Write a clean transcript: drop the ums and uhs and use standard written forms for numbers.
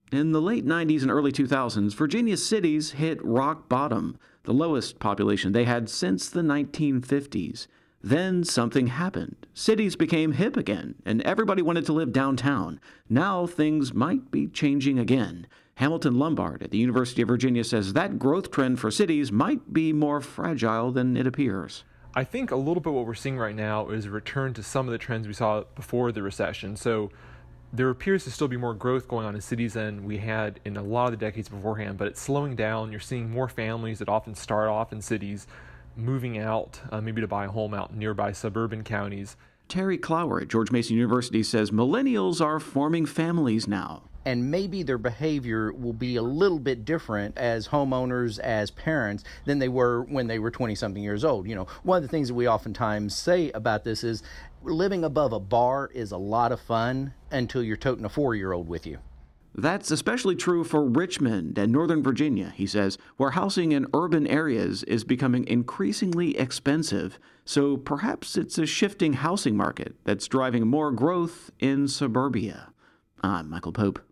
In the late 90s and early 2000s, Virginia's cities hit rock bottom, the lowest population they had since the 1950s. Then something happened. Cities became hip again, and everybody wanted to live downtown. Now things might be changing again. Hamilton Lombard at the University of Virginia says that growth trend for cities might be more fragile than it appears. I think a little bit what we're seeing right now is a return to some of the trends we saw before the recession. So there appears to still be more growth going on in cities than we had in a lot of the decades beforehand, but it's slowing down. You're seeing more families that often start off in cities moving out, maybe to buy a home out in nearby suburban counties. Terry Clower at George Mason University says millennials are forming families now. And maybe their behavior will be a little bit different as homeowners, as parents, than they were when they were 20-something years old. One of the things that we oftentimes say about this is living above a bar is a lot of fun until you're toting a 4-year-old with you. That's especially true for Richmond and Northern Virginia, he says, where housing in urban areas is becoming increasingly expensive. So perhaps it's a shifting housing market that's driving more growth in suburbia. I'm Michael Pope.